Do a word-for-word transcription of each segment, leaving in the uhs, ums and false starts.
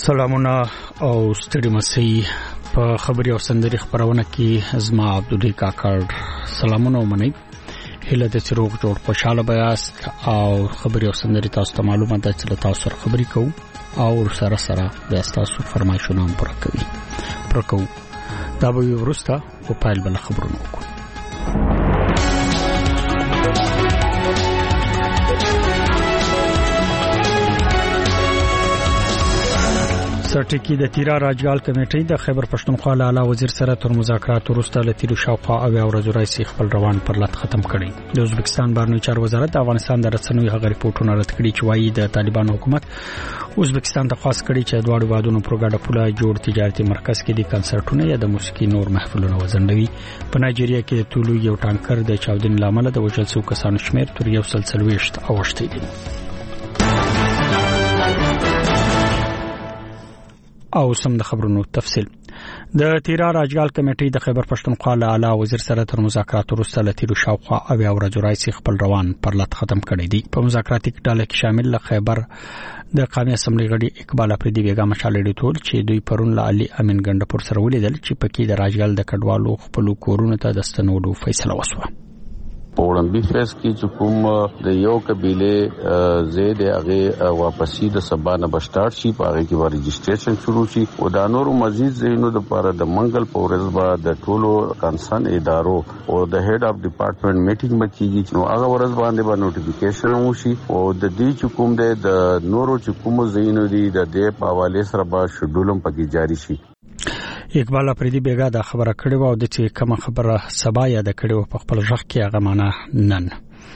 سلامونه او ستړي مسي په خبري او سندري خبرونه کې زما عبدالله کاکړ سلامونه ومنئ. هله د چروغ جوړ خوشاله بیاست او خبري او سندري تاسو ته معلومه ده چې تاسو سره خبري کوو او سره سره بیا تاسو فرمایشونه هم پوره کوي پوره کوو دا به ورسته او پایل بل خبرونه وکړو. سرټکی د تیرا راجګال کمیټې د خیبر پښتونخوا لاله وزیر سره تر مذاکرات وروسته لتیرو شاوخوا او ورځو راځي خپل روان پر لټ ختم کړي. د ازبکستان بهرنی چارو وزارت د افغانستان د رسنوي هغه ریپورتونه رد کړي چې وایي د طالبان حکومت ازبکستان ته خاص کړي چې دواړو وادونو پروګاډه پوله جوړ تجارتي مرکز کې د کنسرټونو یا د موسیقي نور محفلونه وزندوي. په نایجیریا کې د طولو یو ټانکر د چاودنې لامل د وژل شوو کسانو شمیر تر یو سل څلوېښت اوښتی دی. او سم د خبرونو تفصيل. د تیرا راجګال کمیټې د خیبر پښتونخوا له اعلی وزیر سره تر مذاکرات وروسته لتیرو شاوخوا او ورځو راځي خپل روان پر لټ ختم کړي دي. په مذاکراتیک ډله کې شامل له خیبر د قومي اسمبلی غړي اقبال افریدي بیگا مشال ډیټول چې دوی پرون له علي امین ګندپور سره ولیدل چې پکې د راجګال د کډوالو خپل کورونو ته د ستنولو فیصله وشوه. اورنبي فیس کی چې کوم د یو قبيله زید هغه واپسی د سبانه بشټارټ شي په هغه کې ریجسټریشن شروع شي او د نورو مزید زینو د لپاره د منګل پورز با د ټولو کنسرن ادارو او د هډ اف ډپارټمنټ میټینګ مکیږي نو هغه ورځ باندې به نوټیفیکیشن وشي او د دې چې کوم د نورو چې کوم زینو دي د دې په حواله سره به شډولم پکې جاری شي. اقبال افریدي بیگا دا خبره کړې و او د چې کوم خبره سبا یاد کړې و په خپل ځخ کې هغه معنا نن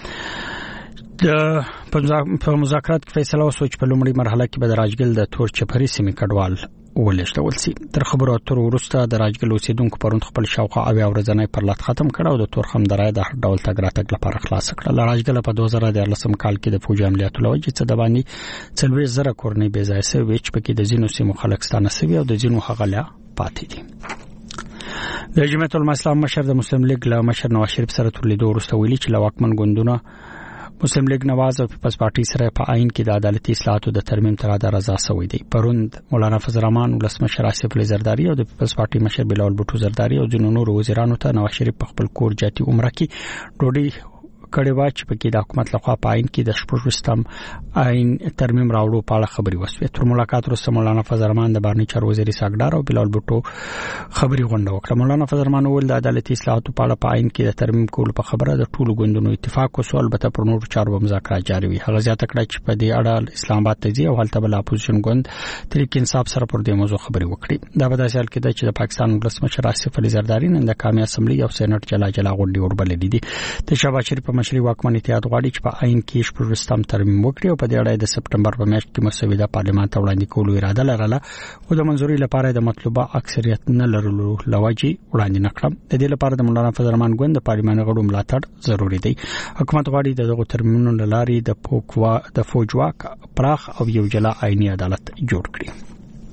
د په مذاکرات کې فیصله وشو چې په لومړی مرحله کې به د راجګل د تور چپري سیمې کډوال ولېشتول شي. تر خبرو اترو وروسته د راجګل اوسیدونکو پروند خپل شاوخوا او ورځنی پر لټ ختم کړ او د تورخم درای د هر ډول تګ راتګ لپاره خلاص کړ. راجګل په دوه زره ديارلسم کال کې د فوجي عملیاتو لوجه څخه د باندې څلوي زره کورنۍ بې ځای سوي چې پکې د زینو سیمو خلک ستانه سوي او د زینو هغه پاتې دي. د جمعیت الاسلام مشر د مسلم لیگ له مشر نواز شریف سره تر لیدو وروسته ویلي چې لواکمن ګوندونه مسلم لیگ نواز او پیپلز پارټي سره په عین کې د عدالتي اصلاحاتو د ترمیم تر ادا رضا شوی دی. پروند مولانا فضل الرحمن ولس مشر آصف علي زرداری او د پیپلز پارټي مشر بلال بوټو زرداری او ځینو نور وزیرانو ته نواز شریف په خپل کور جاتي عمره کې ډوډۍ کړي وا چې پکې د حکومت لخوا پاین کې د شپږم عین ترمیم راوړو په اړه خبري وشوه. تر ملاقات وروسته مولانا فضل الرحمن د بهرنی چارو وزیر ساګدار او بلال بوټو خبري غونډه وکړه. مولانا فضل الرحمن ول د عدالتي اصلاحاتو په اړه پاین کې د ترمیم کول په خبره د ټولو ګوندونو اتفاق وشو. البته پر نور چارو مذاکرات جاري وي. هغه زیاته کړه چې په دې اړه اسلام آباد ته ځي او هلته بل اپوزیشن ګوند تحریک انصاف سره پر دې موضوع خبري وکړي. دا به د حال کې چې د پاکستان ولس مشر آصف علي زرداری نن د قومي اسمبلی او سېنات جلا جلا غونډې وربلې دي. د شهباز شریف په مشرۍ واکمن اتحاد غواړي چې په عین کې شپږم ترمیم وکړي او په دې اړه د سپټمبر په میاشت کې مسوده پارلمان ته وړاندې کولو اراده لرله او د منځوري لپاره د مطلوبه اکثریت نه لرلو لوجي وړاندې نکړه. د دې لپاره د مولانا فضل الرحمن ګوند د پارلمان غړو ملاتړ ضروری دی. حکومت غواړي دغه ترمیمونو لاري د پوکوا د فوجواک پراخ او یو جلا عیني عدالت جوړ کړي.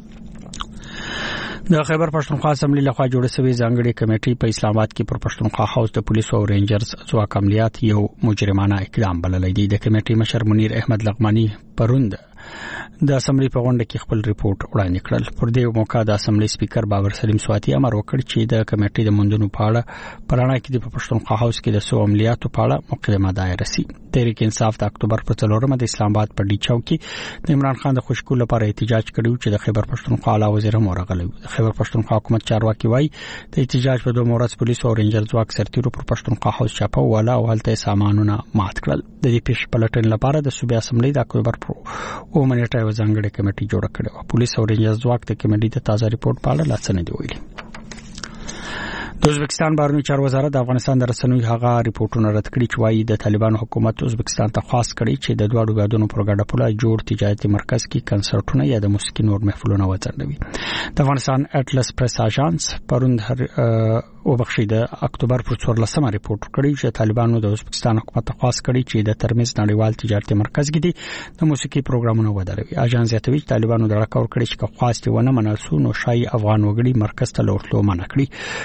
د خیبر پښتونخوا اسمبلی لخوا جوړه شوې ځانګړې کمیټې په اسلام آباد کې پر پښتونخوا هاوس د پولیسو او رینجرز ځواک عملیات یو مجرمانه اقدام بللی دی. د کمیټې مشر منیر احمد لغمانی پروند د اسمبلی په غونډه کې خپل ریپورت وړاندې کړل. پر دې موقع د اسمبلی سپیکر بابر سلیم سواتی امر وکړ چې د کمیټې د مندونو په اړه پرانا کې د پښتونخوا هاوس کې د سو عملیاتو په اړه مقدمه دایر شي. تحریک انصاف د اکتوبر په څلورمه د اسلام آباد په ډیچاو کې د عمران خان د خوشکول لپاره احتجاج کړو چې د خیبر پښتونخوا اعلی وزیر مورغلی. د خیبر پښتونخوا حکومت چارواکي وایي د احتجاج په دوه مورز پولیس او رینجر ځواک سرتیرو پر پښتونخوا هاوس چاپه والا او هلته سامانونه مات کړل. د دې پیښې پلټن لپاره د صوبې اسمبلی د اکتوبر په اومه نیټه یو ځانګړې کمیټه جوړه کړې و. پولیس او رینجر ځواک د کمیټې د تازه ریپورت په اړه لاڅنې دی ویلي. د ازبکستان بهرنی چارو وزارت د افغانستان د رسنوي هغه ریپورتونه رد کړي چې وايي د طالبان حکومت ازبکستان ته خاص کړي چې د دوه ډوګادونو پروګاډه پوله جوړ تجارتي مرکز کې کنسرټونه یا د موسیقي نور محفلونه وځندوي. د افغانستان اټلس پریس اژانس پروند او بخښي د اکتوبر پر څوارلسمه ریپورت کړی چې طالبانو د ازبکستان حکومت ته خاص کړي چې د ترمنځ نړیوال تجارتي مرکز کې دي د موسیقي پروګرامونه ودروي. اژانس یې توی طالبانو د راکور کړی چې خاص دی ونه منل سو نو شای افغان وګړي مرکز ته لورتلو منع کړی. د اکتوبر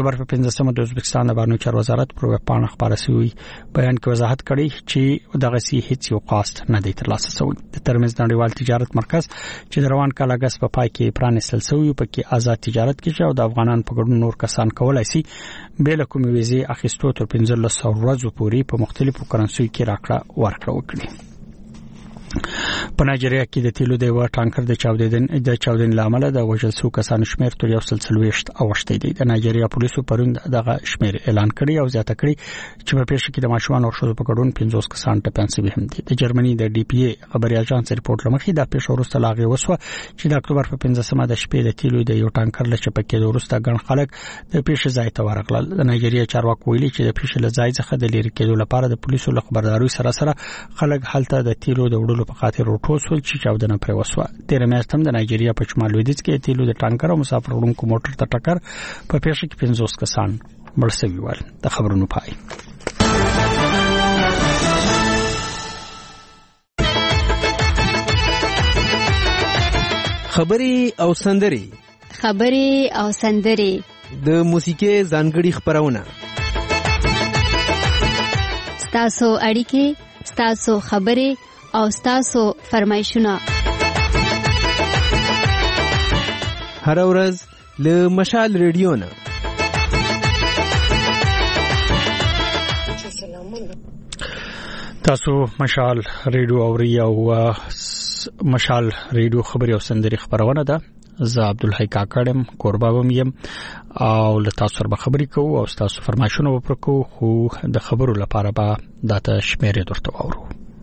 اکتوبر په پنځمه د ازبکستان د بانو چارو وزارت پر ویب پاڼه خبره شوی بیان کې وضاحت کړي چې دغه سي هیڅ یو کاست نه دی ترلاسه شوی. د ترمنځ نړیوال تجارت مرکز چې د روان کال اگست په پای کې پرانیستل شوی په کې آزاد تجارت کې او د افغانان په ګډون نور کسان کولای شي بل کوم ویزه اخیستو تر پنځلس ورځې پورې په مختلفو کرنسیو کې راکړه ورکړه وکړي. په نایجیریا کې د تیلو د یو ټانکر د چاودیدن د چاودین لامل د وژل شو کسانو شمیر تر یو سل څلوېښت اوښتې دي. د نایجیریا پولیسو پرون دغه شمیر اعلان کړی او زیاته کړی چې په پیښه کې د ماشومان او ښځو په ګډون پنځوس کسان ټپيان شوي هم دي. د جرمني د ډي پی ای خبري اژانس ریپورت لمخې د پیښه وروسته لاغي وسوه چې د اکتوبر په پنځمه د شپې د تیلو د یو ټانکر له چپکې د وروسته ګڼ خلک د پیښې ځای ته ورغلل. د نایجیریا چارواکو ویلي چې د پیښې له ځای څخه د لری کېدو لپاره د پولیسو له خبرداري سره سره خلک هلته د تیلو د وړلو په خاطر وټوسول چې چاودنه پر وسوه. تیر میاشت هم د نایجیریا په شمال لویدیځ کې تیلو د ټانکر او مسافر وړونکو موټر ته ټکر په پیښه کې پنځوس کسان مړ شوي ول. د خبرونو پای. خبري او سندري خبري او سندري د موسیقي ځانګړي خبرونه ستاسو اړیکې ستاسو خبري او ستاسو فرمایشونه هر ورځ له مشال ریډیو نه. تاسو مشال ریډیو اوري او مشال ریډیو خبري او سندري خبرونه ده. زه عبدالحی کاکړم قرباوم يم او له تاسو سره خبري کوو او تاسو فرمایشونه وپرکو خو د خبرو لپاره به داته شمیره درته وورو.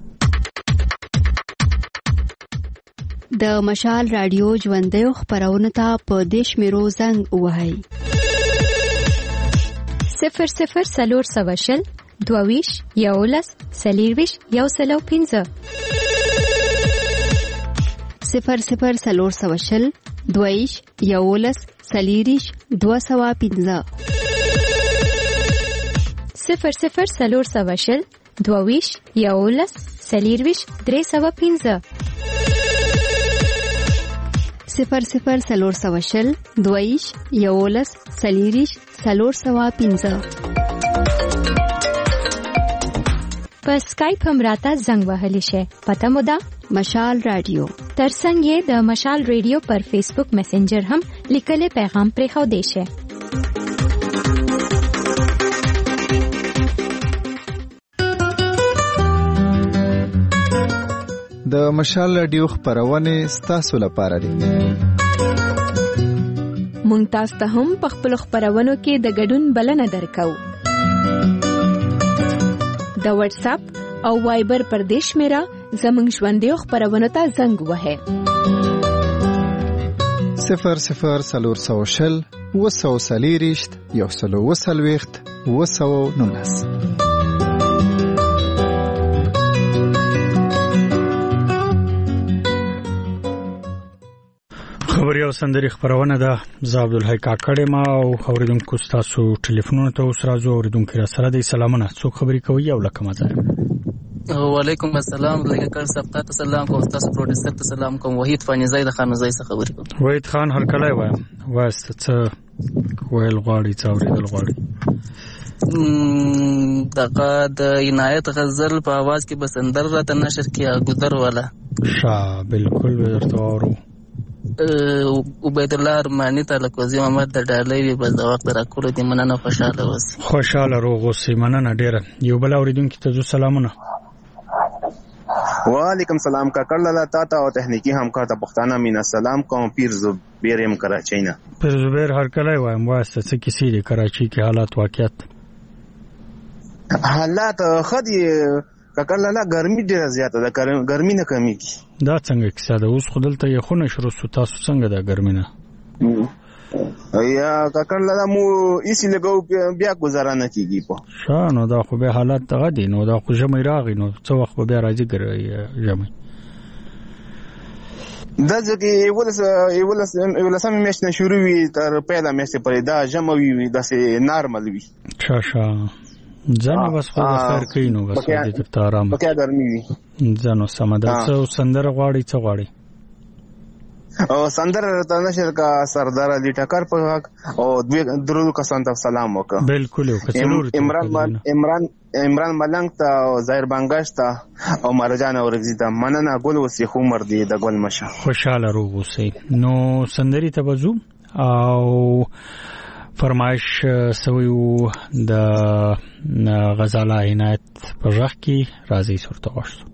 د مشال رادیو ژوندۍ خبرونه ته په دیش میرو زنګ وهاي صفر صفر سلور سواشل دوویش یولس سلیرویش یو سلو پینزه صفر صفر سلور سواشل دوویش یولس سلیریش دو سوا پینزه صفر صفر سلور سواشل دوویش یولس سلیرویش درې سوا پینزه صفر صفر سلور سواشل دویش یولس سلیریش سلور سوا پینزه. په سکایپ هم راته زنګ وهلی شي. پته مو ده مشال رادیو. ترڅنګ یې د مشال ریډیو پر فیسبوک میسنجر هم لیکلي پیغام پرې خو دی شي. د مشال رادیو خبرونه ستاسو لپاره دي. مونږ تاسو ته هم په خپل خبرونو کې د ګډون بلنه درکو. د واتس اپ او وایبر پر دیش میرا زمونږ ژوندۍ خبرونه ته زنګ وهه صفر صفر سلور سوشل وسو سلیریشت یو سلو وسلويخت وسو نونس. خبري او سندري خبرونه ده. زه عبدالحی کاکړم او اوریدونکو تاسو ټلیفونونو ته اوس راځو. اوریدونکو را سره د سلامونه څوک خبري کوي او لکه مزه. وعلیکم السلام. لکه کړ سپتا سلام کوم تاسو پروډوسر ته سلام کوم. وحید فانیزای د خانزای څخه خبري کوم. وحید خان هر کله وایم واسط څه ویل غواړي څه اوریدل غواړي. دغه د عنایت غزل په आवाज کې بسندر راته نشر کیا ګذر والا شا بالکل ورته اورو. عبید الله ارمانی تعالی کوزی محمد د ډالۍ په وخت راکول دي. مننه خوشاله اوسئ. خوشاله روغ اوسئ. مننه ډیره. یو بل اوریدونکو ته سلامونه. وعلیکم سلام کاکړ لاله تاته او تخنیکی همکار ته پښتانه مینا سلام کوم. پیر زبیر يم کراچۍ نه. پیر زبیر هر کله وایم واسطه څه کیسې دي کراچۍ کې حالات واقعیت حالات خدي کاکړ لاله ګرمي ډیره زیاته ده. ګرمي نه کمیږي. دا څنګه کیسه ده؟ اوس خدلته یې خونه شروع سو تاسو څنګه ده ګرمي نه؟ یا کاکړ لاله مو ایسی لګو بیا گزاره نه کیږي په شانو. دا خو به حالات دغه دي نو. دا خو ژمي راغی نو څو وخت به راځي ګرځي ژمي. دا ځکه ولس ولس ولسمه میاشت نه شروع وي تر پیله میاشت پرې دا ژمي وي داسې نارمل وي. شا شا ځنه بس خو خیر کوي نو بس دې ته آرام. پکې ګرمي وي ځنه سم ده. څو سندره غواړي څه غواړي؟ او سندر ته نشر کا سردار علي ټکر په حق او درود کسان ته سلام وکړه. بالکل عمران عمران عمران ملنګ ته او ظاهر بنگاش ته او مرجان اورګزي ته مننه. ګل وسیخ عمر دی د ګل مشه. خوشاله روغ اوسئ. نو سندري ته وځو او فرمایش سویو د غزاله عنایت په ځخ کې راځي صورت غوښتو.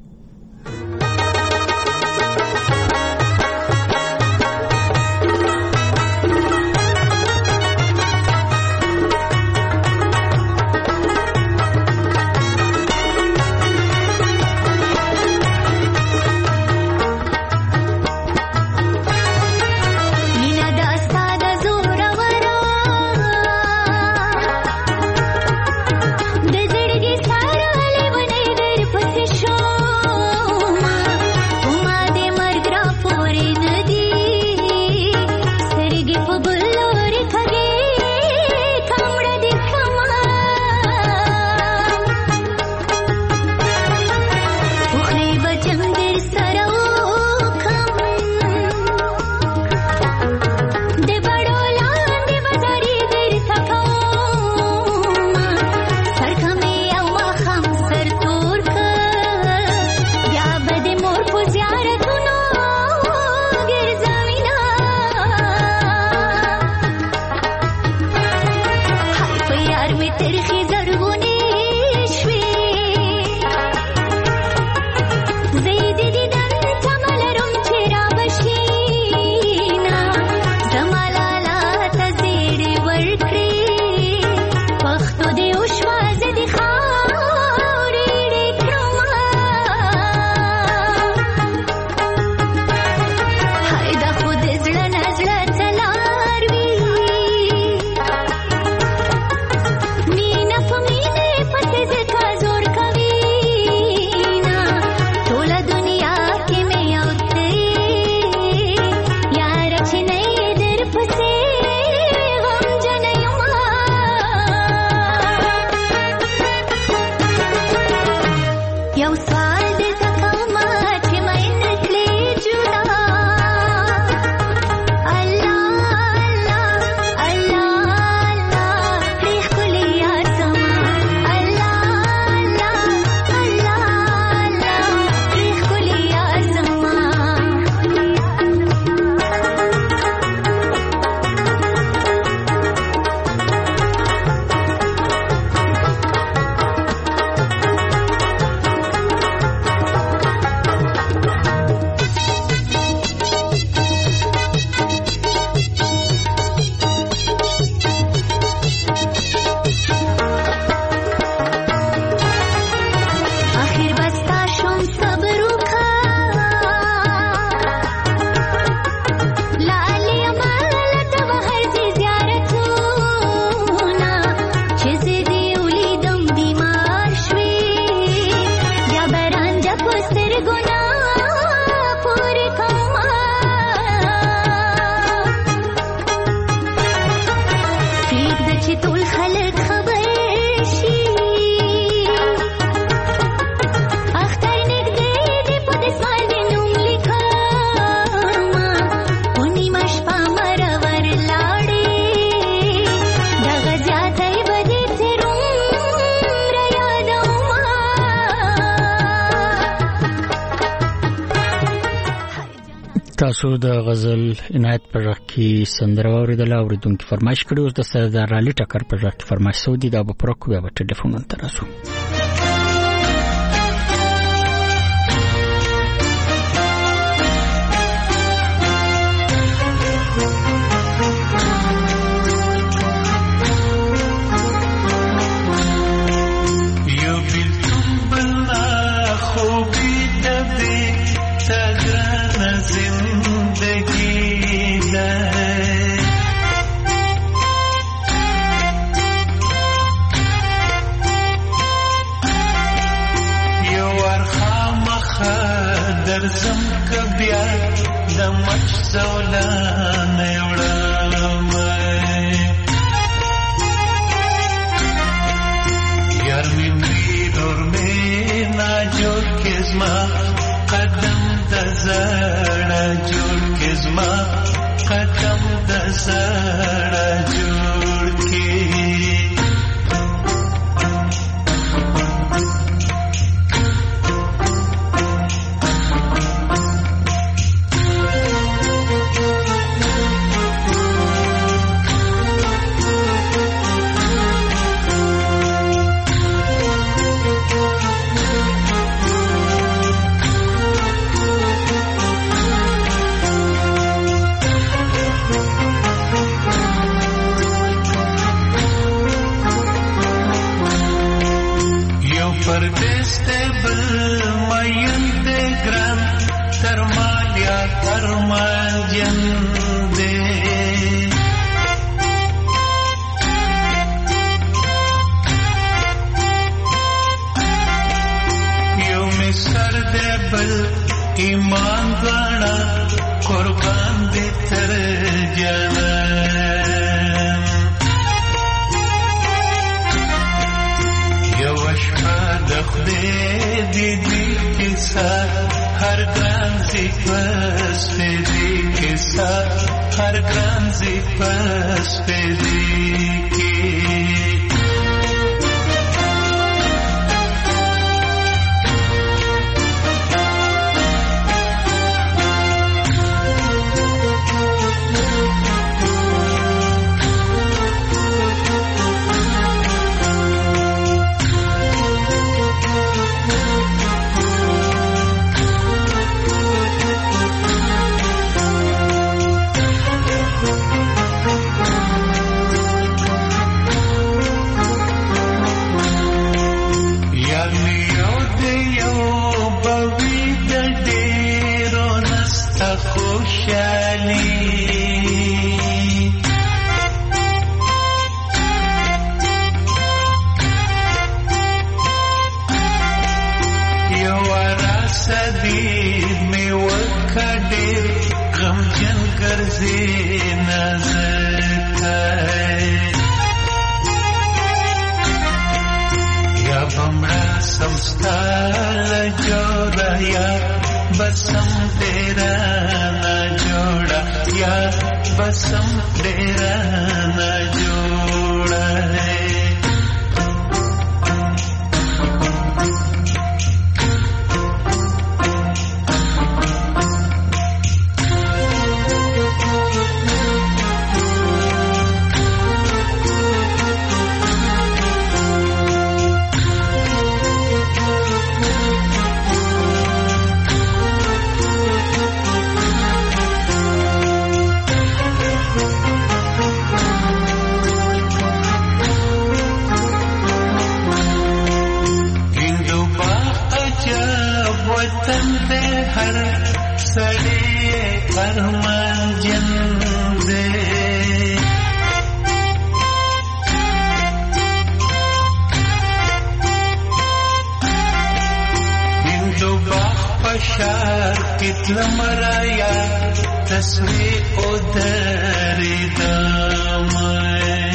تاسو د غزل عنایت پر کې سندره اوریدل او ردونکو فرمایش کړو. د سردار علي ټکر پر کې فرمایش سعودي دا په پرکو بیا په ټلیفون تراسو. درزم کبیا د مچ زولان وړم یار می دور می نا جوړ کزما قدم د زړه جوړ کزما زړه جوړ کې پردیس ته بل مین دې ګران تر مالیا تر مانجن دې یو می سر دې بل ایمان غاڼه قربان دې تر جنان یو خدای دی دی کیسا هر ګران زی پس دی کیسا هر ګران زی پس دی کی बसम तेरा ना जोड़ा या बसम तेरा ना जोड़ा है لمرایا تصویر او دری دامه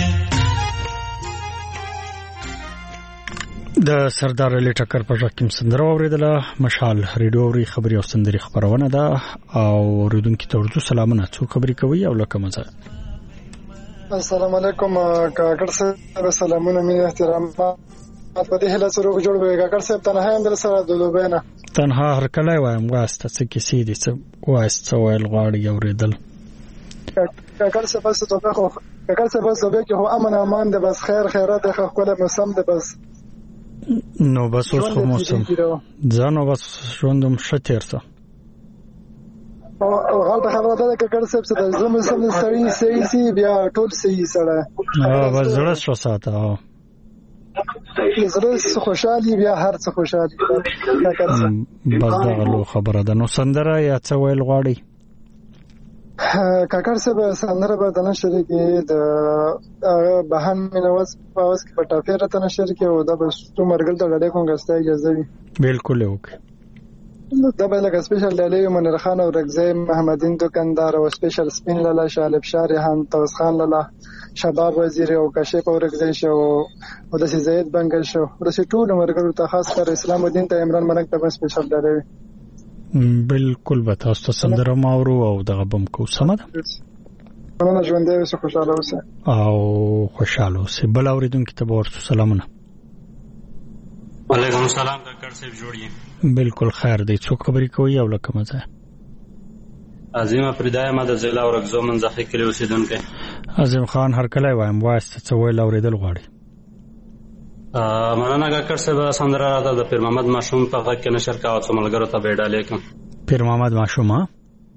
د سردار علي ټکر په ژکم سندره اوریدله مشال ریډیو ری خبري او سندري خبرونه ده او اوریدونکو ته ورته سلامونه څو خبري کوي او لکه مزه السلام علیکم کاکړ سره سلامونه مې احترام په دې هله سره جوړ وي کاکړ صاحب تنها هم در سره د لوبینا تنها هر کله وایم واسطه څه کیسې دي څه واسطه ویل غواړي اوریدل کاکړ صاحب بس ته خو کاکړ صاحب بس لوبې کې هو امن امان ده بس خیر خیرات ده خو کله موسم ده بس نو بس اوس خو موسم ځانو بس ژوندم شتیرته او غلطه خبره ده کاکړ صاحب چې د زموږ سم سړی صحیح سي بیا ټول صحیح سره ها بس زړه شو ساته ها زړه خوشحالي بیا هر څه خوشحالي کاکړ صاحب بس دا غلو خبره ده نو سندره یا څه ویل غواړي کاکړ صاحب سندره به د نشر کې د بهان مینواز په واس کې په ټاپیر ته نشر کې او د بسو مرګل ته ډېر کوم غسته اجازه وي بالکل اوکې دا به لکه سپیشل ډالې منیر خان او رگزی محمدین دکاندار او سپیشل سپین لاله شالب شارحان توس خان لاله شباب وزیر او کشف او رگزی شو او د زید بنگل شو د ټول مرګل ته خاص کر اسلام الدین ته عمران ملک ته سپیشل ډالې بالکل به تاسو سندره ماورو او دغه بم کو سمه ده مننه، ژوندی اوسه، خوشاله اوسه او خوشاله اوسه. بل اوریدونکو ته ورته سلامونه. وعلیکم السلام ډاکټر صاحب، جوړ یې؟ بالکل خیر دی. څوک خبرې کوي او لکه مزه؟ عظیم پردای ما د ضلع ورغزو منځخې کلی اوسیدونکی. عظیم خان هرکلی وایم، وایسته څه ویل اورېدل غواړي؟ مننه ډاکټر صاحب، سندره راته د پیر محمد ماشوم په غږ کې نشر کاوه، څو ملګرو ته به ډالۍ کوم. پیر محمد ماشوم ها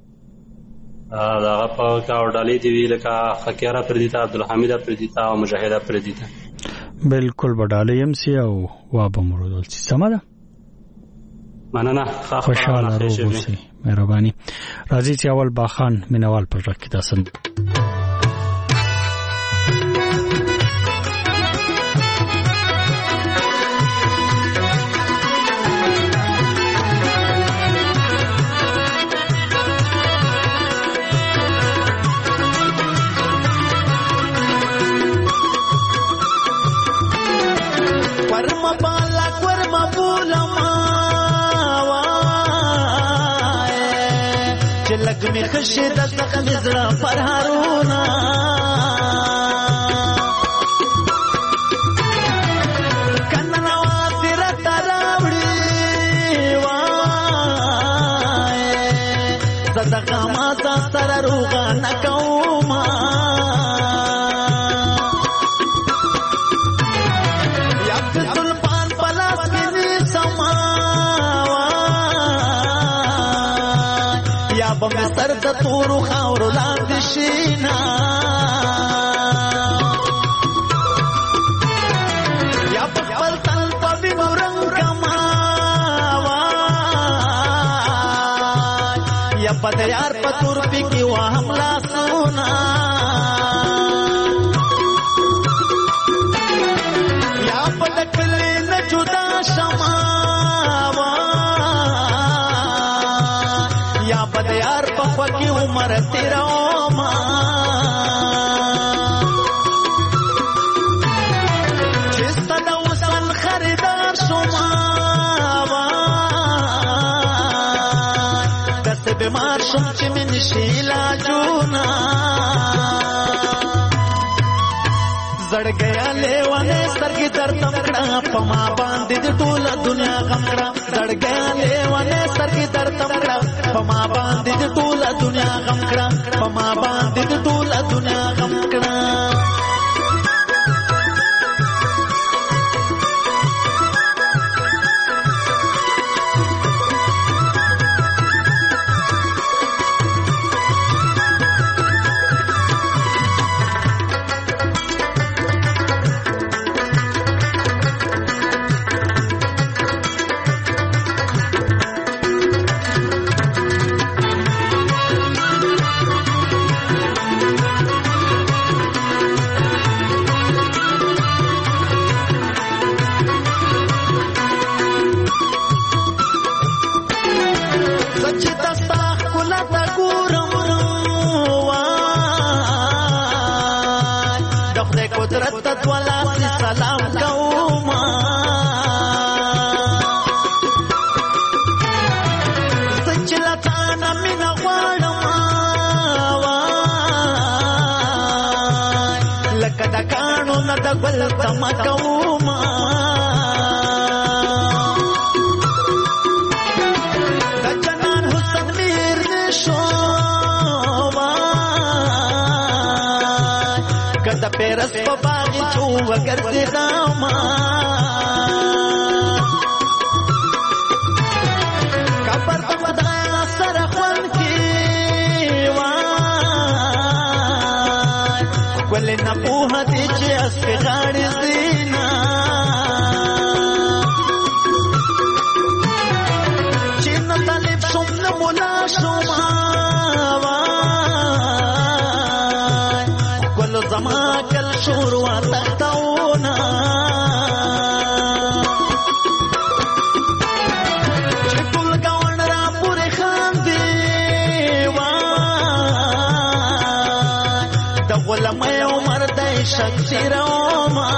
دا هغه په کاو ډالۍ دی وی لکه خکیاره پردیتا، عبدالحمید پردیتا او مجاهد پردیتا. بالکل به ډالۍ هم سي او وا به مرودل سي. سمه ده، مننه، خوشاله روغ اوسئ، مهرباني. راځي چې اول باخان مینوال پر غږ کې داسن می خشید زخم زړه پر هارونه کنه نو تیر تراوړي وای صدقه ما تاسو روغه نکوما یا تل پان پلاس کې سما یا به سر د تورو خاورو لاندې شینا یا په خپل تن په وینو رنګ کما یا په د یار په تور پی کې وهم لاسونه یا په د کلی نه جدا شما یا په د یار په خوا کې عمر تیروما چې ستا د وصل خریدار شوما داسې بیمار شوم چې مې نشي علاجونه زړګیا لیوانې سترګې درته کړه په ما باندې د ټوله دنیا غم کړه زړګیا لیوانې سترګې درته کړه په ما باندې د ټوله دنیا غم کړه په ما باندې د ټوله دنیا غم کړه بل تما کوما د جنان حسن میر نشو کدا پیرس په باغ چو وګرځي داما کبر په خدای سره خون کی وای ولې نه په دې چې اسې غاړې زینا چې نه طالب شوم نه مولا شوم وای ګل زما کل شور وا تختاونا چې ټول گاون را پورې خاندي وای د غلمه عمر دای شکرما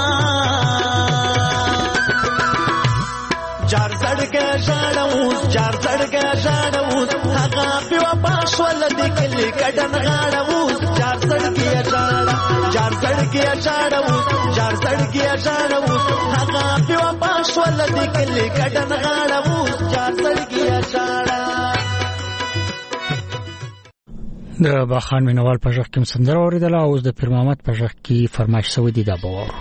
جار زړګه ژړاوس جار زړګه ژړاوس هغه په پښول د کلی کډن غاړاوس جار سړکیه جاړه جار سړکیه جاړه اوس جار سړکیه جاړه اوس هغه په پاشول د کلی کډن غاړه اوس جار سړکیه جاړه. د باخان مینوال په ژغ کې سندره اوریدله. اوس د پیر محمد په ژغ کې فرمایش شوی دی دا باور.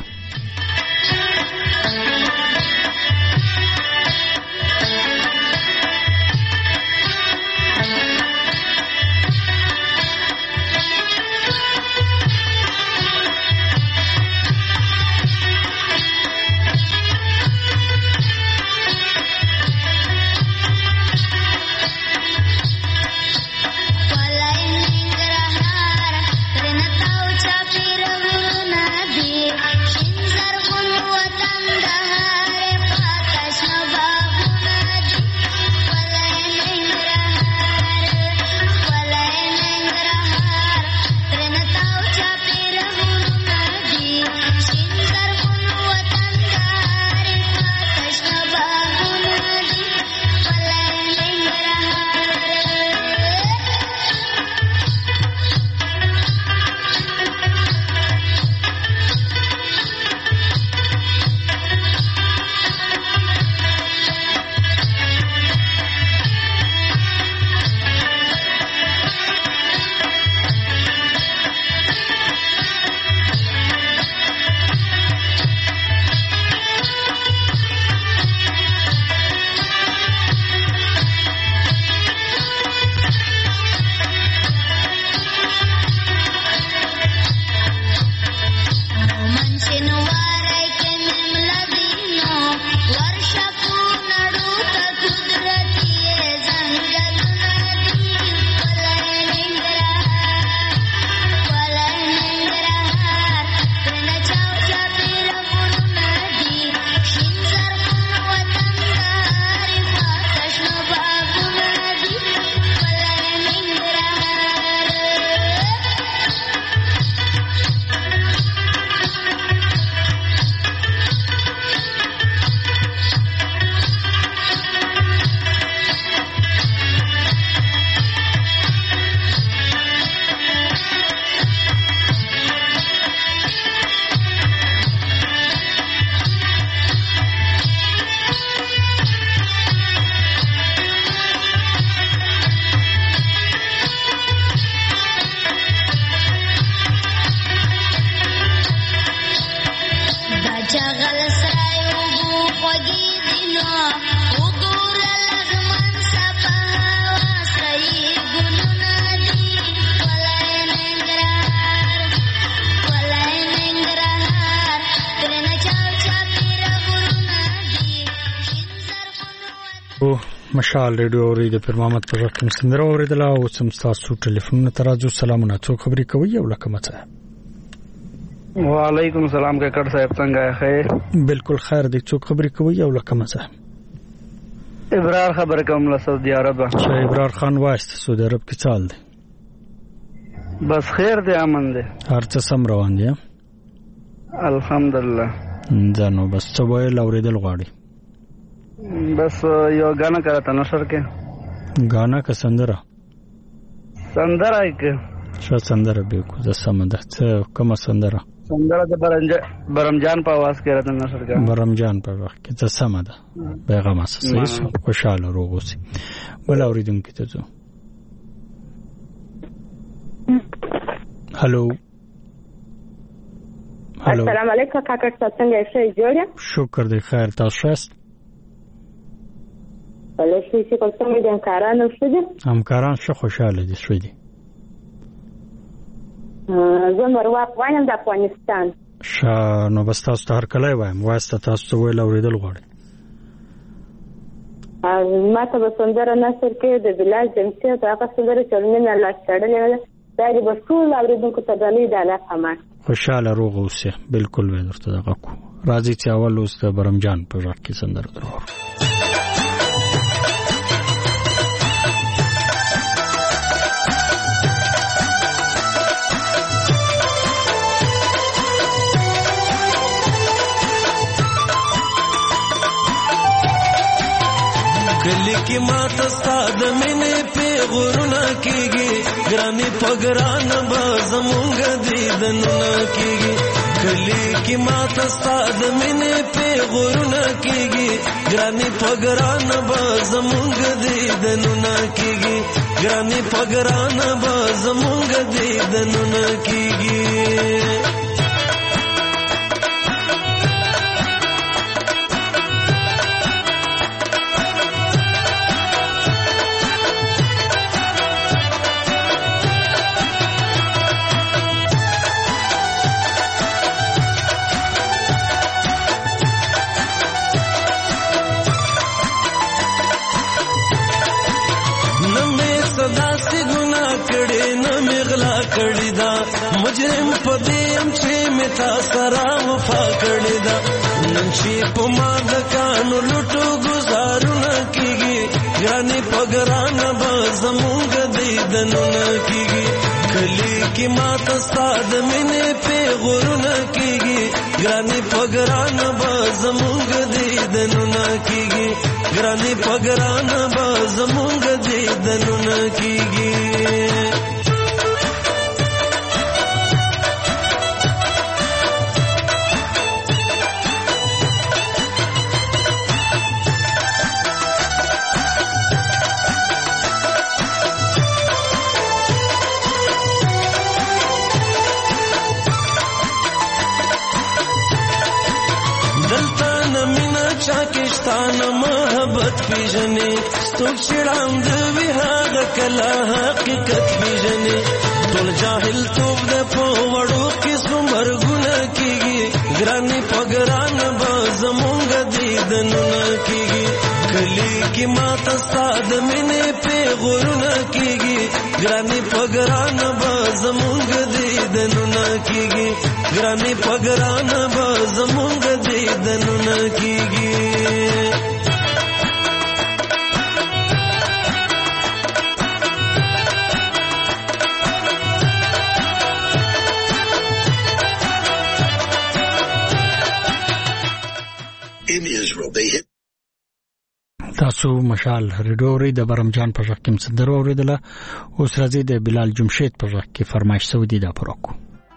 مشال ریډیو اوري د پیر محمد په ژغ کې سندره اوریدله. اوس هم ستاسو ټلیفونونه ته راځو. سلامونه، څوک خبرې کوي او له کومه ځایه؟ وعلیکم السلام کاکړ صاحب، څنګه یې؟ خیر؟ بالکل خیر دی. څوک خبرې کوي او له کومه ځایه؟ ابرار خبر کوم له سعودي عرب. چې ابرار خان وایست سعودي عرب کې چال دی؟ بس خیر دی، امن دی، هر څه سم روان دی الحمدلله. ځانو بس څه ویل اوریدل غواړي؟ بس یو غانا کرتا نشر کې. غانا که سندره؟ سندره کې. څه سندره به کو ز سمده څه کومه سندره؟ سندره د برمجان په आवाज کې راته نشر کې. برمجان په وخت کې څه سمده پیغام اساسي خوشاله روغوسی. بل اوریدونکو ته ځو. هالو هالو، السلام علیکم کاکړ صاحب، څنګه یې؟ جوړه شکر دی، خیر. تاسو ښه؟ ولې چې کوم څه د همکارانو شته دي؟ همکاران ښه خوشاله دي شوي دي. زه مروه افغانم د افغانستان. ښه، نو بس تاسو ته هرکلی وایم، وایسته تاسو ته ویل اورېدل غواړئ؟ ما ته به سندره نثر کې د بلال جمشید هغه سندره چې مینه لاس تړلې ده، دا دې به ټول اورېدونکو ته د لوی د الله په امان خوشاله روغ اوسئ. بالکل وې درته دغه کو. راځئ چې اول اوس د برمجان په ژغ کې سندره درو. کلی کی مات استاد مینه غورنا کیږي ګرانی پګران به زمونږ دیدنونه کیږي کلی کی ماته ستاد مینې په غورنا کیږي ګرانی پګران به زمونږ دیدنونه کیږي ګرانی پګران به زمونږ دیدنونه کیږي مجرم پدیم چې متا سره وفا کړی دا نن چې په ما د کانو لټو گزارونه کیږي ګرانی پګران به زمونږ دیدنونه کیږي کلی کی ماته ستاد مینې په غورونه کیږي ګرانی پګران به زمونږ دیدنونه کیږي ګرانی پګران به زمونږ دیدنونه کیږي چاکستان محبت پیژنې ستوک چړاند وی هغه کلا حقیقت پیژنې ټول جاهل توب د پوړو کې سمرګونه کیږي ګرانی پګران به زمونږ دیدنونه کیږي کلی کی ماته ستاد مینې په غورونه کیږي ګرانی پګران به زمونږ دیدنونه کیږي ګرانی پګران به زمونږ دیدنونه کیږي تاسو مشال ریډوري د برمجان په ځخ کې مصدر اوریدله اوس راځي د بلال جمشید په ځخ کې فرمایش سعودي دا پروکو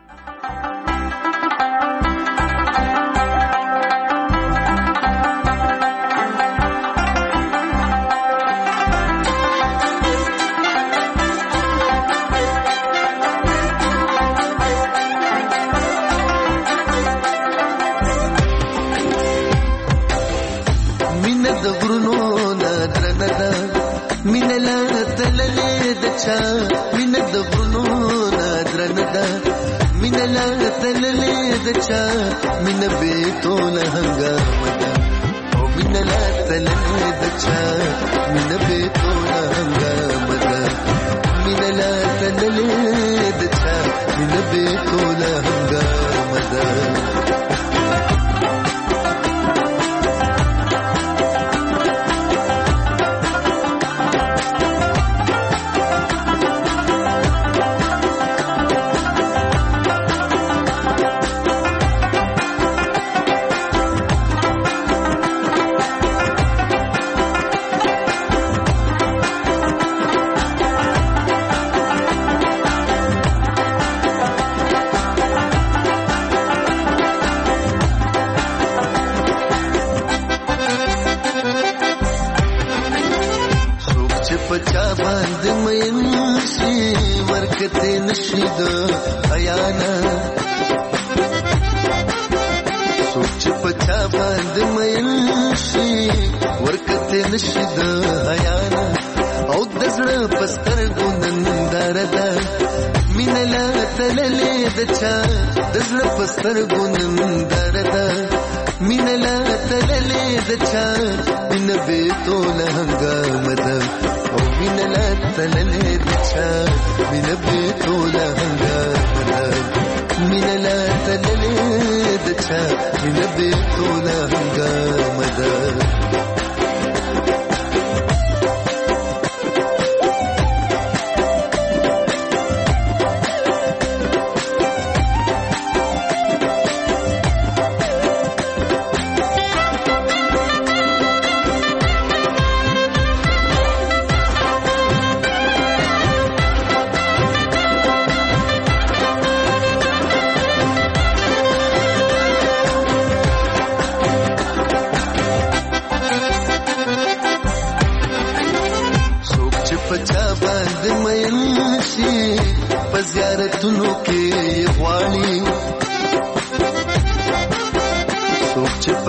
مینه د غرونو نادرن ده مینه لا تللې د چا مینه به توله هنګامه ده او مینه لا تللې د چا مینه به توله هنګامه ده مینه لا تللې د چا مینه به توله هنګامه ده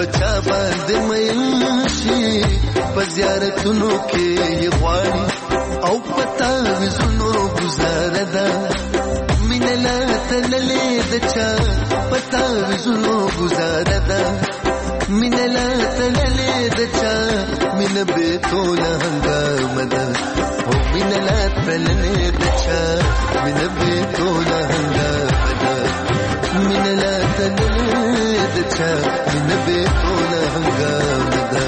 پچا باندې مې شي په زیارتونو کې غواړي او پتا وزونو گزار ده مين لا تللې دچا پتا وزونو گزار ده مين لا تللې دچا مين به ټول هنګام ده او مين لا تللې دچا مين به ټول هنګام ده مين لا تللې دچا مين به ټول هنګام ده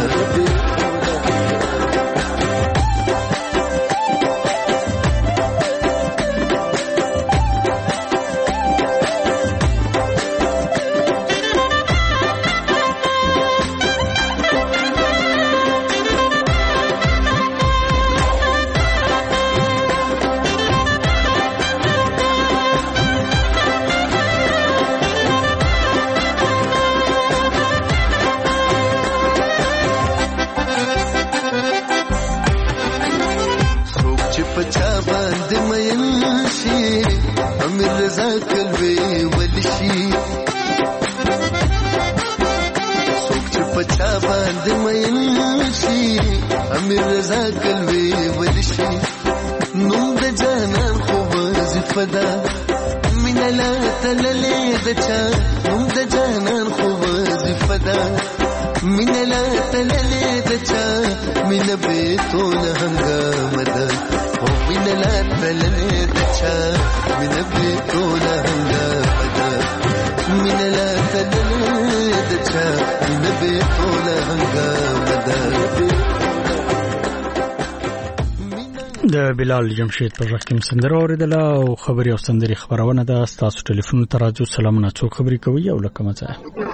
بلال جمشید پر رقم سندره اوریدله او خبري او سندري خبرونه ده تاسو ټلیفون ته راځو سلامونه څو خبري کوي او لکه مزه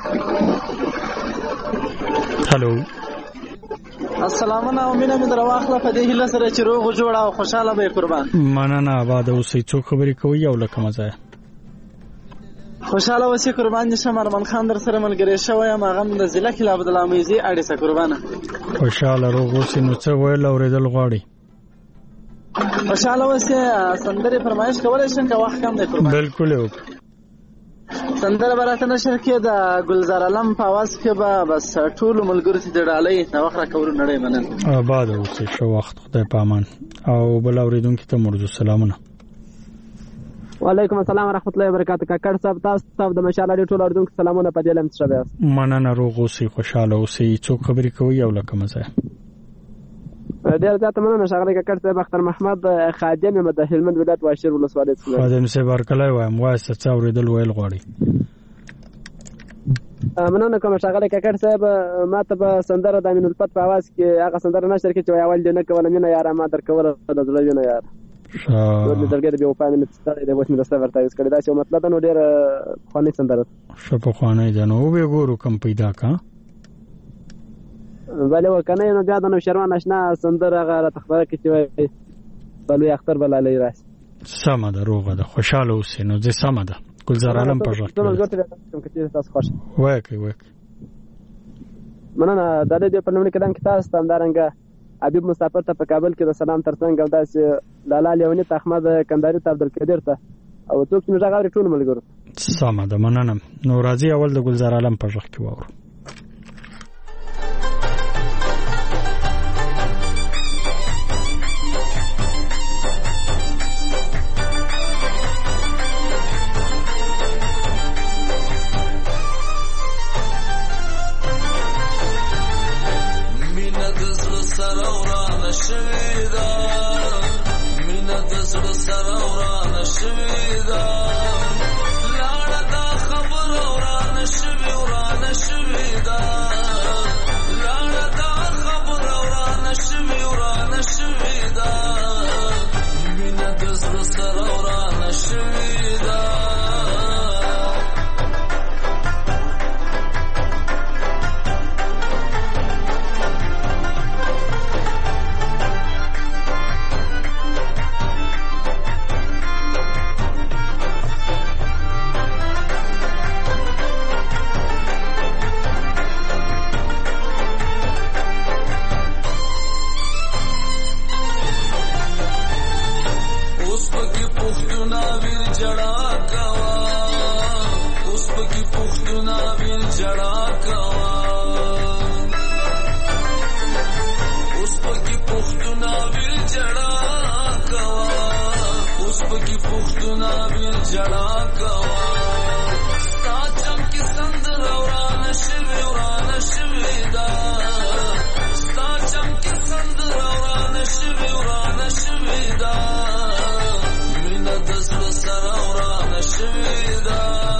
هالو السلام علیکم مینه مې درواخله په دې هله سره چې روغ جوړ او خوشاله به قربان مننه آباد اوسې څو خبري کوي او لکه مزه خوشاله اوسې قربان نشم ارمان خان در سره ملګری شوی ما غم د ضلع کې عبد الله میزي اړې سره قربانه خوشاله روغ اوسې نو څه ویل اوریدل غواړي خوشاله اوسه سندره فرمایش کولای شم که وخت کم دی قربان بالکل یو سندره براته نشر کې د گلزار علم په आवाज کې به بس ټول ملګری ته ډالۍ نو وخت را کول نړۍ منن آباد اوسه شو وخت خدای پامان او بل اوریدونکو ته مرجو سلامونه وعلیکم السلام ورحمت الله وبرکاته کاکړ صاحب تاسو ته د مشاله ټول اوریدونکو سلامونه په دې لم تشبه مننه روغ اوسه خوشاله اوسه څو خبري کوي او لکه مزه ډیر ځاته مننه شغله کاکړ صاحب اختر محمد خادم یم د هلمند ولایت واشیر ولسوالۍ څخه خادم صاحب ورکلای وایم واسه څو اوریدل ویل غواړي مننه کوم شغله کاکړ صاحب ماته په سندره د امین الفت په आवाज کې هغه سندره نشر کې چې اول دې نه کوله مینه یار ما در کوله د زړه نه یار نو د درګه به په پامن ستړي د وښنه دسته ورته یوز کړی دا چې مطلب نو ډیر خواني سندره شو په خواني ده نو به ګورو کم پیدا کا بله وکنه نو بیا د نو شروان آشنا سندره غره تخبره کې چې بلوي اختر بلالي راس سم ده روغه ده خوشاله اوسې نو زه سم ده گلزار علم پر راځه وای کوي وای مننه د دې په نوم کې دم کې تاسو ته دارنګه حبیب مسافر ته په کابل کې د سلام ترڅنګ او داسې لالا لیونی ته احمد کندهاری ته عبدالقادر ته او څوک چې مجا غوړي ټول ملګرو سم ده مننه نو راځي اول د گلزار علم پر راځ کې وورو پکی پختونا بیل جڑا کوا ستا چمکی سندر وران شوی وران شوی دا ستا چمکی سندر وران شوی وران شوی دا مینا دست سر وران شوی دا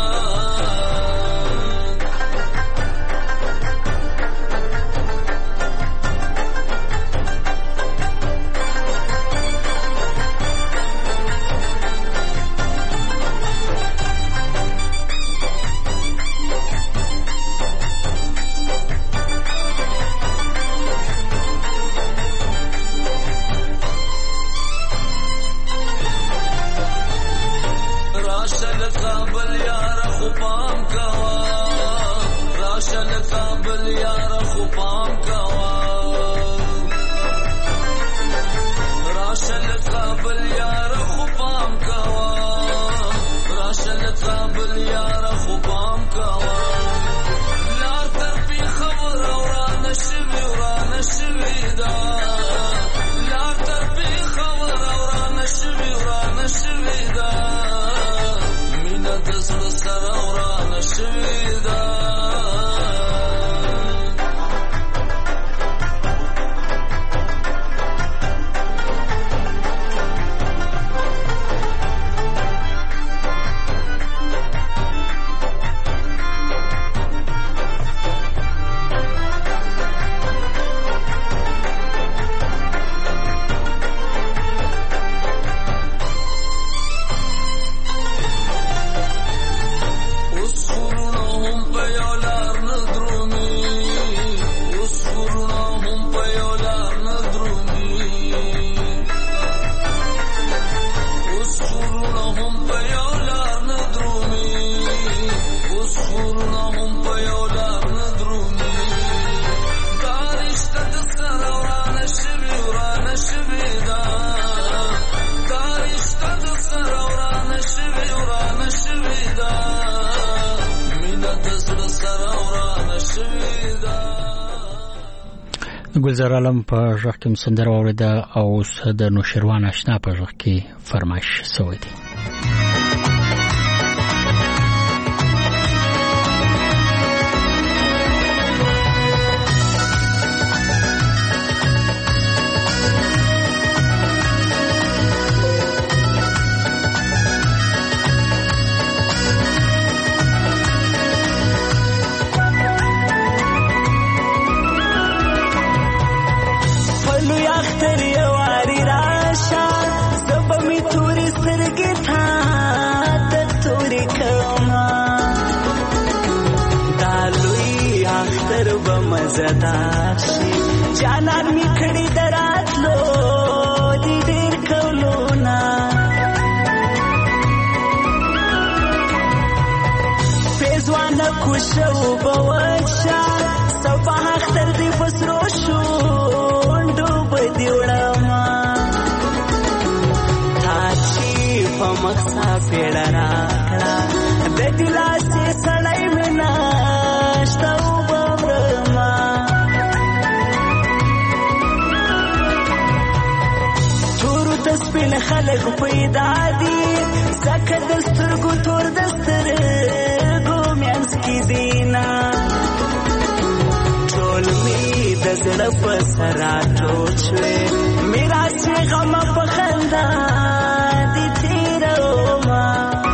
ګلزار عالم په ژغ کې سندره واوریده او اوس د نوشیروان آشنا په ژغ کې فرمایش شوی دی. جانان می کړي دراتلو دې ډېر کولونا فیضوانه کوشو بوچا سبا اختر دې فسرو شو ډوب دې وړما تاچی په مخسا پیړنا د دلاسه سړی منا شتو سپین خلق پیدا دي زکه دسترګو تور دسترګو میانس کی دینا ټول می د زړه په سرا ټوچوي میرا چې غم په خندا دي تیرو ما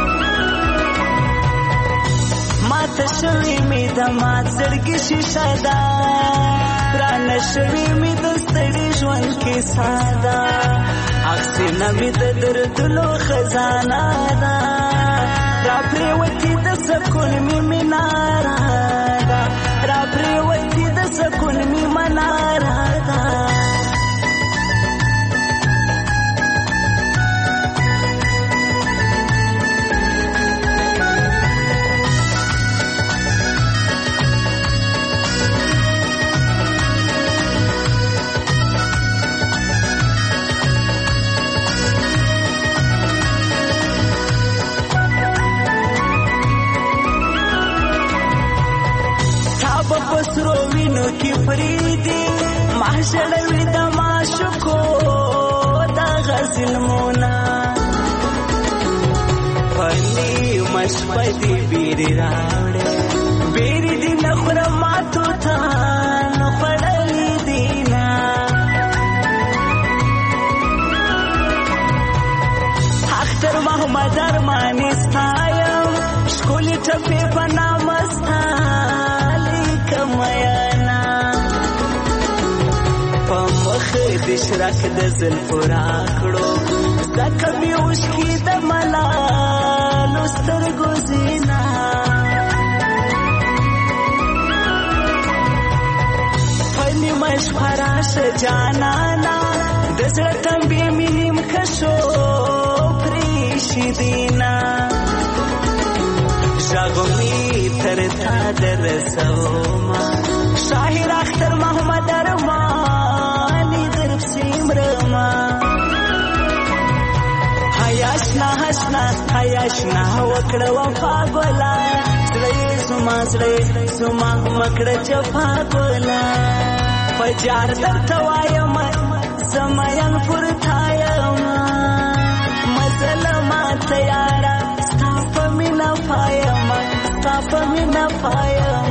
ما تشوي می د ما زړګي شیشه دا را نشوي می د ستړي ژوند کې ساده اکسینا می د دردلو خزانه دا را پریوتی د سکون می مناره دا را پریوتی د سکون می مناره دا کی فریدی محشر وی د معشوقو د غزل مونا شپدي بیري راوړې بیري دي نخره ماتو تا نخړلې دینا اختر محمد ارماني ستایم شکولې ټپې په نامه ستالې کمیانا په مخ د شرک د زلفو راکړو زکه مې اوښکې د ملالو سترګو زینا په نیمه شپه راشه جانانا د زړه تمبې مې نیم کشو پرېښي دینا غږ مې تر تا درسومه شاهر اختر محمد ارماني درپسې مرمه حیاشنا حشنا حیاشنا وکړه وفا ګله زړه یې زما زړه یې زما مکړه جفا ګله په جار درته وایم زمین پورته یم مزله ماته یاره ستا په مینه پایم ستا په مینه پایم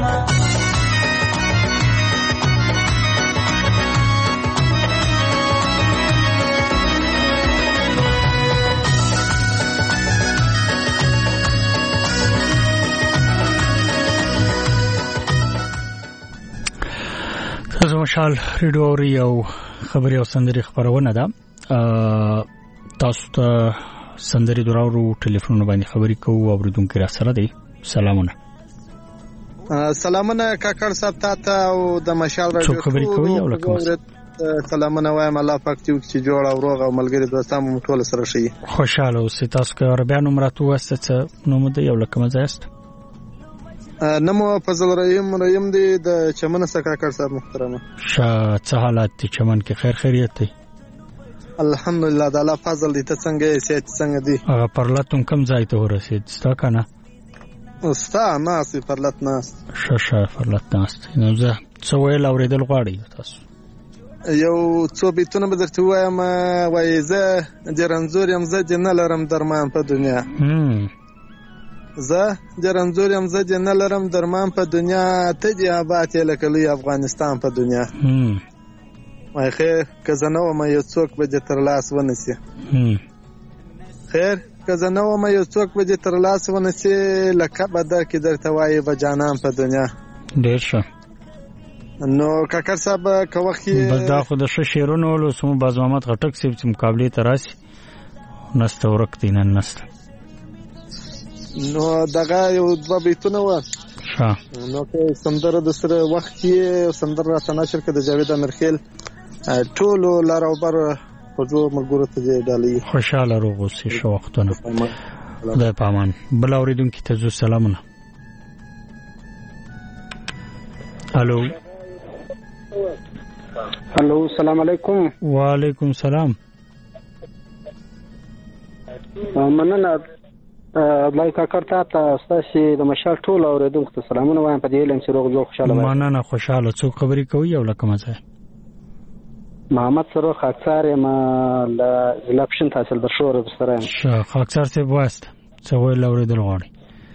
تاسو مشال ریډیو اوري او خبري او سندري خبرونه ده تاسو ته سندري دراورو ټلیفون باندې خبري کوو او ردونکو را سره دی سلامونه سلامونه کاکړ صاحب ته او د مشال راډیو خبري کوي او لکه سلامونه وایم الله پاک دې چې جوړ او روغ او ملګری دوستانو ټول سره شي خوشاله اوسئ تاسو که بیا نمراتو واسطه نوم دې یو لکه مزه است نمو فضل رحیم رحیم دی د چمن څخه کاکړ صاحب محترمه شا څه حالات دي چمن کې خیر خیریت دی الحمدلله د الله فضل دی ته څنګه یې څنګه دی هغه پرلاتون کم ځای ته ورسید ستا کنه ستا ناس پرلات ناس شاشه پرلات ناس نو زه څه ویل اوریدل غواړي تاسو یو څو بیتونه به درته وایم وایي زه د رنځور یم زه جنه لرم درمان په دنیا زه د رنځور یم زه جنه لرم درمان په دنیا ته دې آباد یې لکه لوی افغانستان په دنیا وای خیر که زه نه وم یو څوک به دې تر لاس ونیسي خیر که زه نه وم یو څوک به دې تر لاس ونیسي لکه به درکې درته وایي به جانان په دنیا ډېر ښه نو کاکړ صاحب که وخت بس دا خو د ښه شعرونه ولوسو باز محمد خټک صاحب چې مقابلې ته راسي نسته ورک دی نن نسته نو دغه یو دوه بیتونه وه نو که سندره د سره وخت کې سندره راته نشر کړه د جاوید امیرخیل ټولو لر او بر خوږو ملګرو ته دې ډالۍ خوشحاله روغ اوسئ ښه وختونه خدای په امان بل اورېدونکي ته زو سلامونه الو الو السلام علیکم وعلیکم السلام مننه الله کاکړ ته تاسو د مشال ټول اوریدونکو ته سلامونه وایم په دې علم چې روغ جوړ خوشاله وایم مننه خوشاله څوک خبرې کوي او لکه مزه محمد سره خاکسار یم ل الیکشن تحصیل در شور سره شه خاکسار څه واسط څه ویل اوریدل غواړي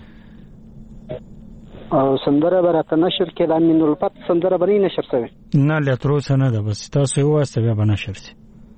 او سندره برته نشر کې د امین الفت سندره بری نشر شوی نه لترو سره ده بس تاسو یې واسطه بیا بنشر شي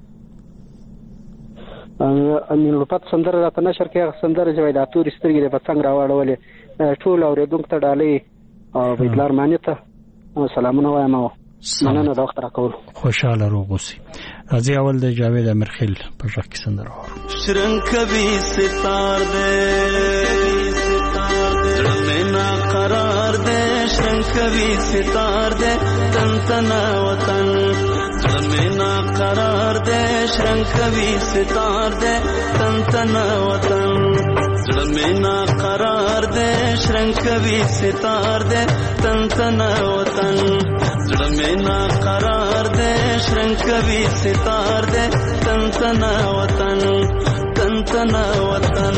امین الفت سندره راته نشر کې سندره جوړه د تور سترګې په څنګه راوړولې ټول اوریدونکو ته ډالۍ او بیدلار معنی ته سلامونه وایم مننه د وخت راکول خوشاله روغ اوسئ راځي اول د جاوید امیرخیل په ځخ کې سندره وره شرنګ کوي ستار دې زړه مې نا قرار دې شرنګ کوي ستار دې تن تن وطن زړه مې نا قرار دې شرنګ کوي ستار دې تن تن وطن زړه مې نا قرار دې شرنګ کوي ستار دې تن تن وطن زړه مې نا قرار دې شرنګ کوي ستار دې تن تن وطن تن تن وطن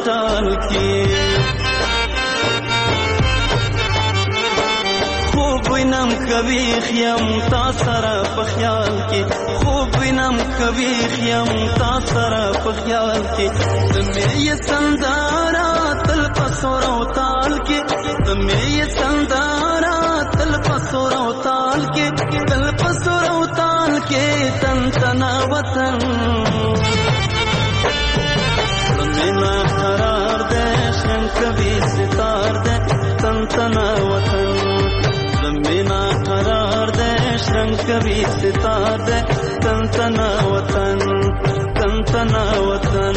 ټال کې خوب وینم کوي خیم تا سره په خیال کې خوب وینم کوي خیم تا سره په خیال کې تمه یې سندارا تل پسور او تال کې تمه یې سندارا تل پسور او تال کې تل پسور او تال کې تن تنا وطن زمینا قرار دے شن کبھی ستار دے تن تنا وطن زمینا قرار دے شن کبھی ستار دے تن تنا وطن تن تنا وطن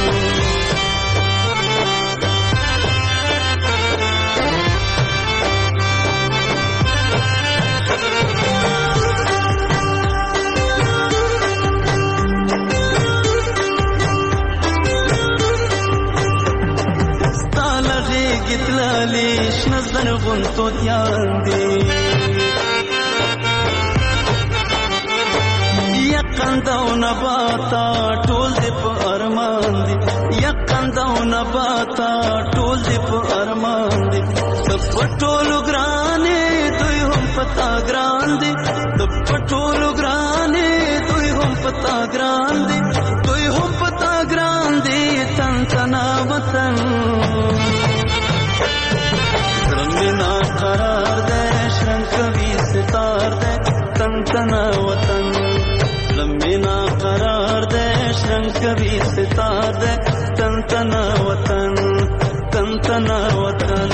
لیش نظر غنتو دیان دی یقن دو نباتا ټول دی په ارمان دی یقن دو نباتا ټول دی په ارمان دی د پټولو ګرانې دوی هم پتا ګران دی د پټولو ګرانې دوی هم پتا ګران دی دوی هم پتا ګران دی تن تنا وطن زمینا قرار دے شرن کبھی ستار دے تن تنا وطن زمینا قرار دے شرن کبھی ستار دے تن تنا وطن تن تنا وطن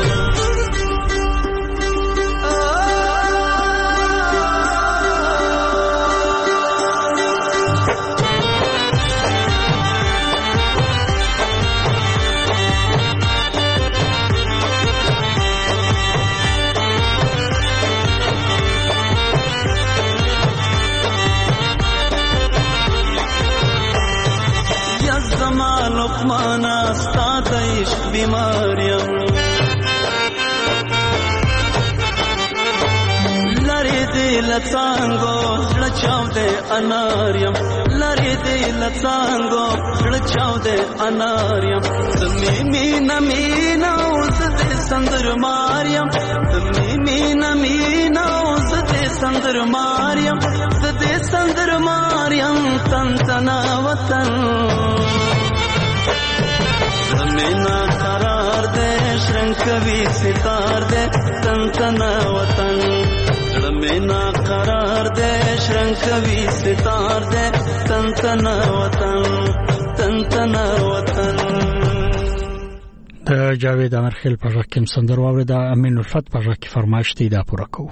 لقمانا استاد عشق بیماریم لری دی لڅانګو لچاو دے اناریم لری دی لڅانګو لچاو دے اناریم تمی مینا مینا اوس دې سندر ماریم تمی مینا مینا اوس دې سندر ماریم دې سندر ماریم تن تنا وطن زمینا قرار دے شرن کبھی ستار دے تن تنا وطن زمینا قرار دے شرن کبھی ستار دے تن تنا وطن تن تنا وطن د جاوید امرخیل په ژغ کې سندر واورید امین الفت په ژغ کې فرمایش دی دا پوره کوو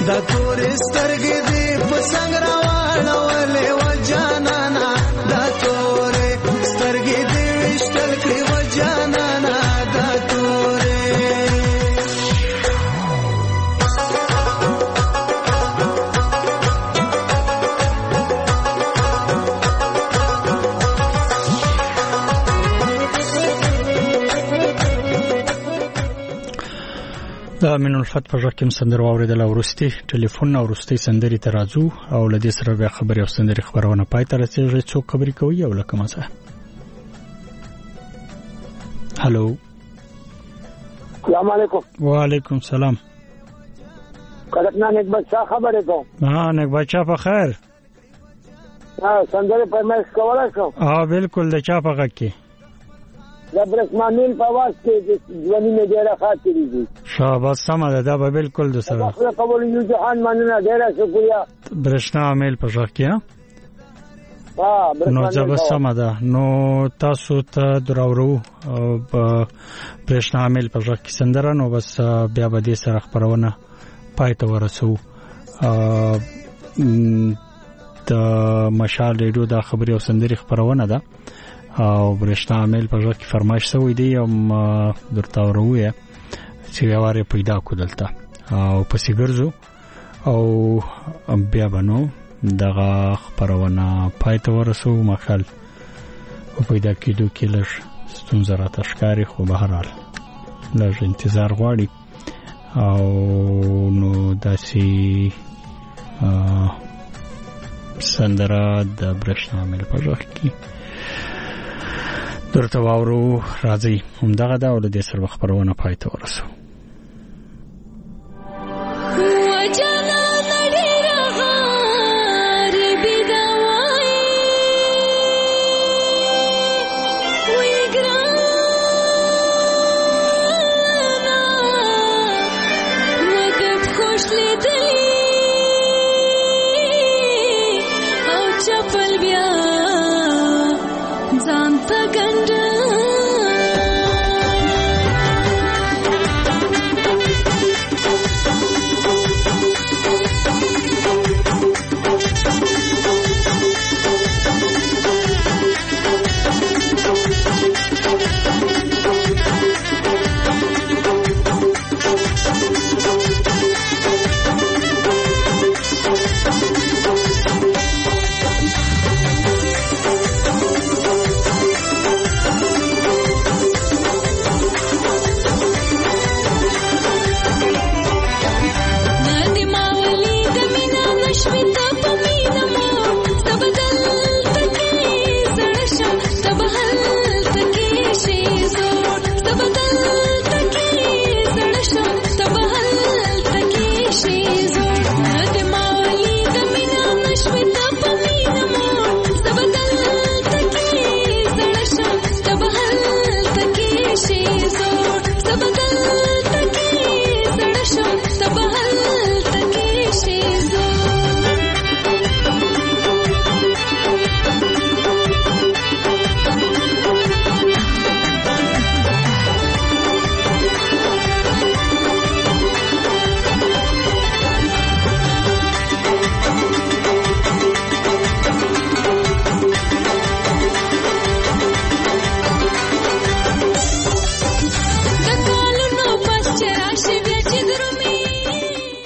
دا تورې سترګې دې په څنګ راواړولې و جانانا دا تورې سترګې دې وشتل کړې و جانانا دا تورې دا من الفت په ځکه سندره اوریدل اورستي ټلیفون اورستي سندري ترازو او لدې سره بیا خبري او سندري خبرونه پای ته رسېږي څوک خبري کوي او لکه مزه هالو السلام علیکم وعلیکم السلام کلکنا نیک بچا خبره کوم ها نیک بچا په خیر ها سندره پرمایش کوله شو ها بالکل د چا په غږ کې د برسمانیل په واس کې ځواني نه ډیره خاطرې دي شاباش سم ده دا به بالکل د سره خپل قبول یو جهان مننه ډیره شکریا برښنا عامل په ځکه کې ها نو ځب سم ده نو تاسو ته دراورو په برښنا عامل په ځکه کې سندره نو بس بیا به دې سره خبرونه پای ته ورسو د مشال ریډیو د خبري او سندري خبرونه ده او برښنا عامل په ځکه فرمایش شوی دی ام درته وروي چې یواره پیدا کولته او پسې ګرځو او بیا بنو دغه خبرونه پای ته ورسو مخال او پیدا کېدو کې لږ ستونزه راته ښکاري خو به هر حال لږ انتظار غواړي او نو داسې سندره د برښنا عامل په ځکه کې درته واورو راځي همدغه دا ول د سر خبرونه پای ته ورسو Pal